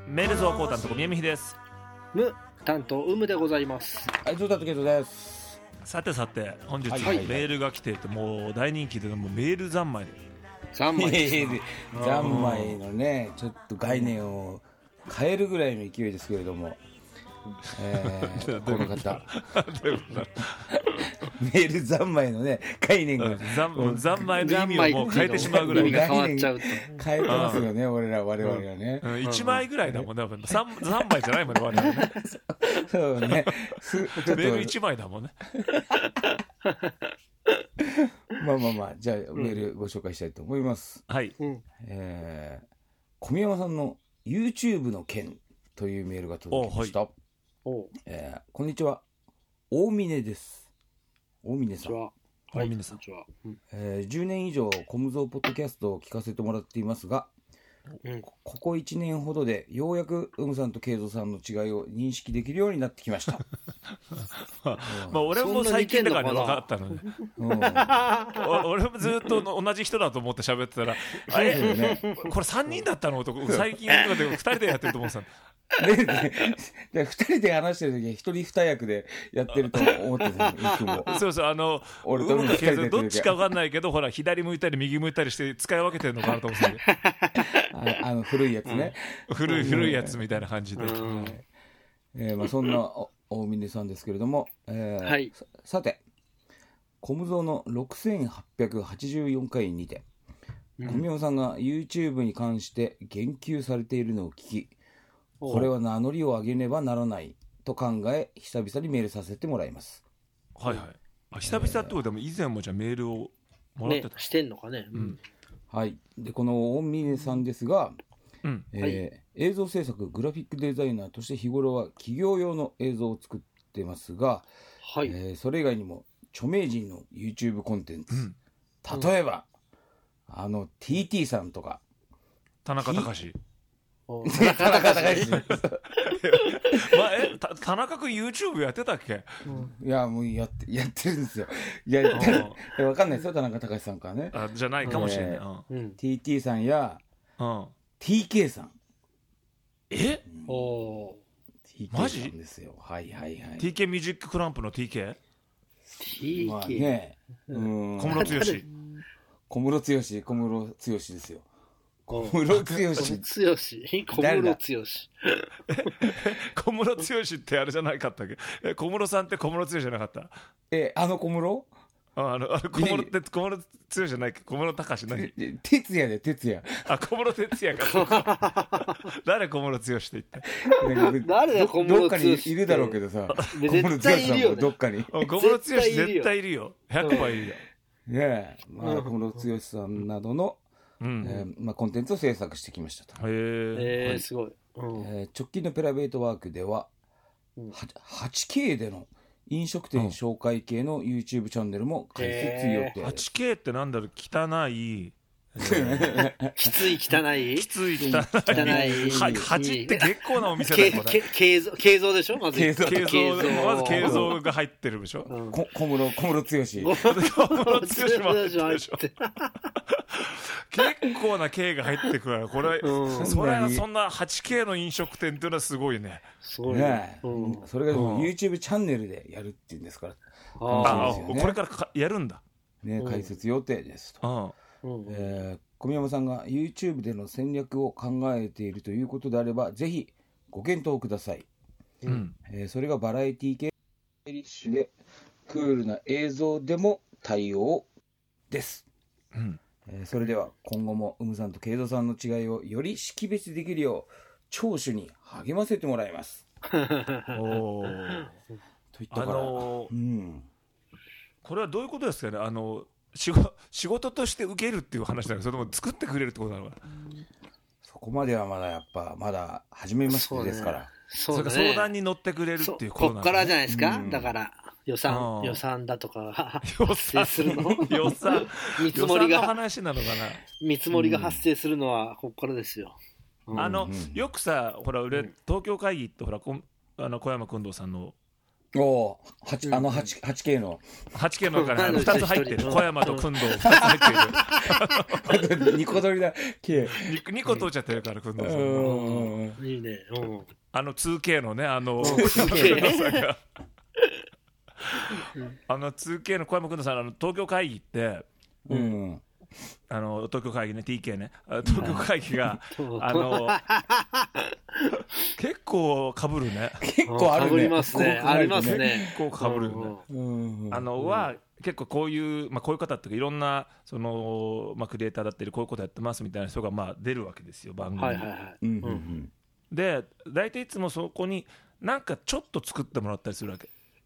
メール増コータンとこ宮見です。 無担当うむでございます。 はい、ゾウタとケイトです。 さてさて本日、 はいメールが来ていて、もう大人気で、もうメール三昧で三枚ですな。 三昧のね、ちょっと概念を変えるぐらいの勢いですけれども、この方メール三昧のね概念が三昧の意味をもう変えてしまうぐらい変わっちゃうと変えてますよね、我々はね、 1枚ぐらいだもんね。三枚じゃないもんね、我々ね。 そうね、メール1枚だもんね。 まあじゃあメールご紹介したいと思います。 はい。 小宮山さんの YouTube の件というメールが届きました。こんにちは、大峰です。大峰さん、 大峰さん、 10年以上コムゾーポッドキャストを聞かせてもらっていますが、ここ1年ほどでようやくウムさんとケイゾさんの違いを認識できるようになってきました。 まあ俺も最近だからね分かったのね。俺もずっと同じ人だと思って喋ってたら、これ3人だったのと最近とかで2人でやってると思ってたの。 2人で話してる時は一人二役でやってると思ってたの。 そうそう、俺とケイゾどっちか分かんないけど、ほら左向いたり右向いたりして使い分けてるのかなと思ってた。 古いやつね、 古いやつみたいな感じで、 そんな大峰さんですけれども、さてコムゾーの6884回にて小宮山さんが YouTube に関して言及されているのを聞き、これは名乗りを上げねばならないと考え、久々にメールさせてもらいます。 はいはい。久々ってことでも以前もじゃあメールをもらってた、 してんのかね。 はい。でこの大峰さんですが、映像制作グラフィックデザイナーとして日頃は企業用の映像を作ってますが、それ以外にも著名人の YouTube コンテンツ、例えばTT さんとか田中隆田中君 YouTube やってたっけ？ いやもうやってるんですよ。わかんないですよ、田中隆さんからね。 じゃないかもしれない。 TT さんや TK さん。 マジ？ TK さんですよ。はい。 TK ミュージッククランプの TK？ まあね、 小室剛ですよ。 小室剛ってあれじゃなかったっけ？小室さんって小室剛じゃなかった？ 小室？ 小室って小室剛じゃないっけ？小室隆何？ 哲也で哲也。 小室哲也か。誰小室剛って言って。 誰だ小室剛って。 どっかにいるだろうけどさ。 絶対いるよね。 どっかに。 小室剛絶対いるよ。100% いるよ。 ねえ、小室剛さんなどのコンテンツを制作してきましたと。 すごい。 直近のプライベートワークでは 8K での飲食店紹介系の YouTube チャンネルも開設予定。 8K ってなんだろう、汚いきつい汚い 8って結構なお店だよ。 軽造でしょ。まず軽造が入ってるでしょ。 小室剛も入ってるでしょ。 結構な K が入ってくるから、これそんな 8K の飲食店っていうのはすごいね。 それが YouTube チャンネルでやるっていうんですから、 これからやるんだね。開設予定ですと。小宮山さんが YouTube での戦略を考えているということであれば、ぜひご検討ください。それがバラエティ系リッシュでクールな映像でも対応です。それでは今後もウムさんとケイゾさんの違いをより識別できるよう聴取に励ませてもらいます。といったから、これはどういうことですかね。仕事として受けるっていう話なのか、それとも作ってくれるってことなのか。 そこまではまだ初めましてですから。 それから相談に乗ってくれるっていうことなのか。 こっからじゃないですか。だから予算だとか発生するの。見積もりが話なのかな。 見積もりが発生するのはこっからですよ。 よくさ、ほら俺東京会議ってほら小山君堂さんのお8K の 8K のから2つ入ってる。小山と工藤2つ入ってる。 2個取りだ K 2個取っちゃってるから工藤さん。 いいね。 2K のね 2K 2K の小山工藤さん東京会議って、東京会議ね TK ね東京会議が結構被るね。 結構あるね。 被りますね。ありますね。 結構被るよね。は結構こういう方っていうかいろんなそのクリエイターだったりこういうことやってますみたいな人が出るわけですよ番組に。で大体いつもそこになんかちょっと作ってもらったりするわけ。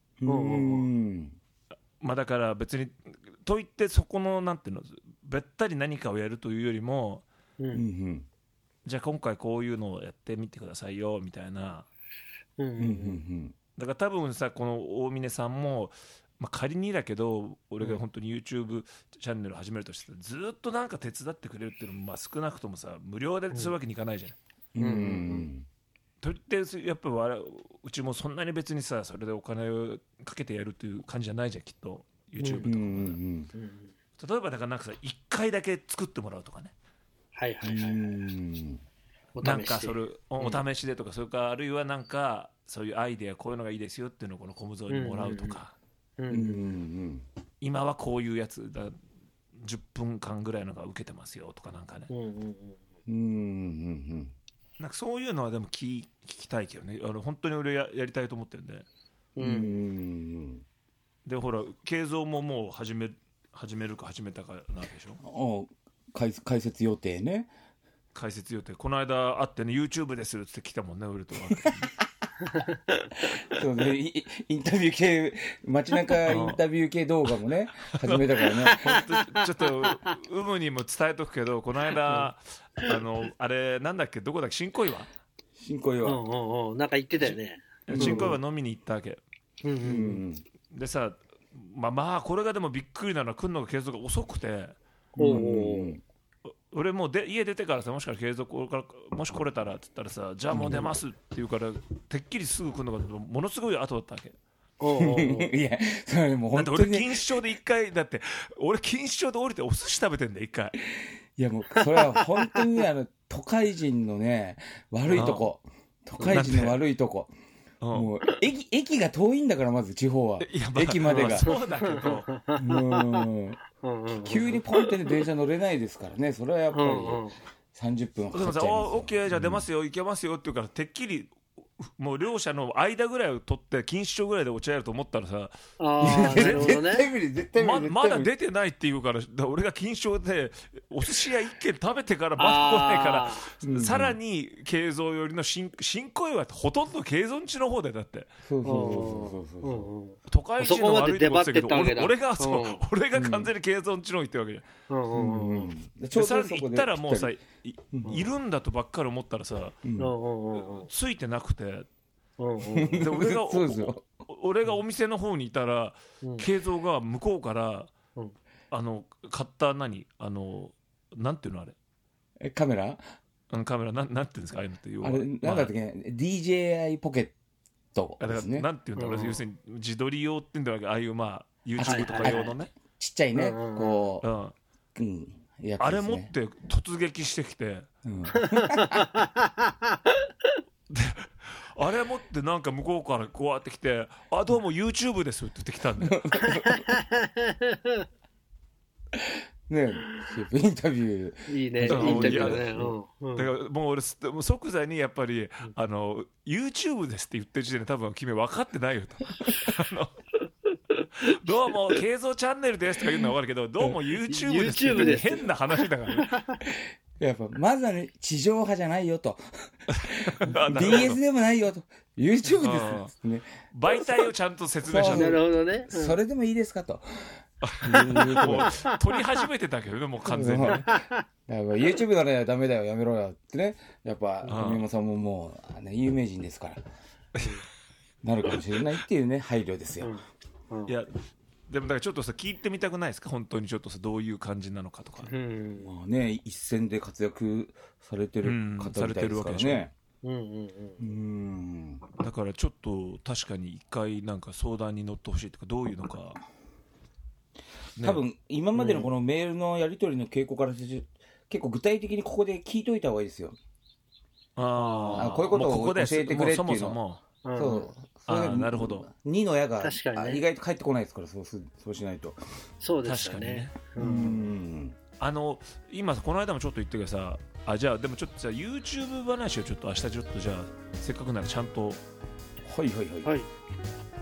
だから別にといってそこのなんていうのべったり何かをやるというよりも、じゃあ今回こういうのをやってみてくださいよみたいな。だから多分さこの大峰さんも、仮にだけど俺が本当に YouTube チャンネル始めるとしてずっとなんか手伝ってくれるっていうのも少なくともさ無料でするわけにいかないじゃん。といってやっぱうちもそんなに別にさそれでお金をかけてやるっていう感じじゃないじゃんきっと YouTube とかも。例えばだからなんかさ1回だけ作ってもらうとかね。なんかそれお試しでとかそれからあるいはなんかそういうアイデアこういうのがいいですよっていうのをこのコムゾーにもらうとか。今はこういうやつだ10分間ぐらいのが受けてますよとかなんかね。なんかそういうのはでも聞きたいけどね。本当に俺 やりたいと思ってるんで。でほら慶三ももう始めるか始めたかなわけでしょ。 解説予定ね。 解説予定この間会ってね YouTube ですって来たもんね俺とは。 そうね、インタビュー系街中インタビュー系動画もね始めたからね。 ちょっと有無にも伝えとくけどこの間あれなんだっけどこだっけ新小岩なんか言ってたよね。 新小岩飲みに行ったわけ。でさこれがでもびっくりなのは来るのが継続が遅くて。俺もう家出てからさもしかしたら継続もし来れたらって言ったらさじゃあもう出ますって言うからてっきりすぐ来るのがものすごい後だったわけ。 いやそれもう本当に、 だって俺錦糸町で1回だって俺錦糸町で降りてお寿司食べてんだよ1回。 いやもうそれは本当に都会人のね悪いとこ。都会人の悪いとこ。もう駅が遠いんだからまず地方は駅までが。 そうだけど急にポンって電車乗れないですからね。それはやっぱり30分かかっちゃいますよ。 オッケーじゃあ出ますよ行けますよって言うからてっきりもう両者の間ぐらいを取って錦糸町ぐらいで落ち合えると思ったらさ絶対無理まだ出てないって言うから俺が錦糸町でお寿司屋1軒食べてからまだ来ないからさらに慶三よりの新小岩ってほとんど慶三家の方でだって都会人の悪いとこって言ったけど俺が完全に慶三家の方行ってるわけじゃん。さらに行ったらもうさいるんだとばっかり思ったらさついてなくてで俺がお店の方にいたら慶三が向こうから買ったなんていうのあれカメラなんていうんですかああいうのってあれなんだっけね DJI ポケットですね。 なんていうんだろう要するに自撮り用っていうんだわけああいうYouTube とか用のねちっちゃいねこうあれ持って突撃してきてあれ持ってなんか向こうからこうやってきてどうも YouTube ですって言ってきたんだよ。 ねインタビューいいねインタビューね。 だからもう俺即座にやっぱりYouTube ですって言ってる時点で多分君分かってないよと。どうも慶三チャンネルですとか言うのは分かるけどどうも YouTube ですって言って変な話だからね。 やっぱまずはね地上波じゃないよとBS でもないよと YouTube ですね。 媒体をちゃんと説明した。 なるほどね。 それでもいいですかと撮り始めてたけどねもう完全にね。 YouTube ならダメだよやめろよってねやっぱ小宮山さんももう有名人ですからなるかもしれないっていうね配慮ですよ。 いやでもだからちょっとさ聞いてみたくないですか本当にちょっとさどういう感じなのかとか。 まあね一線で活躍されてる方みたいですからね。 だからちょっと確かに一回なんか相談に乗ってほしいとか、どういうのか、 ね、多分今までのこのメールのやり取りの傾向から結構具体的にここで聞いといた方がいいですよ。こういうことを教えてくれっていうの。 なるほど。 2の矢が意外と返ってこないですから、そうしないと。 そうですよね。 今この間もちょっと言ったけどさ、じゃあでもちょっとじゃあ YouTube 話をちょっと明日ちょっとじゃあせっかくならちゃんと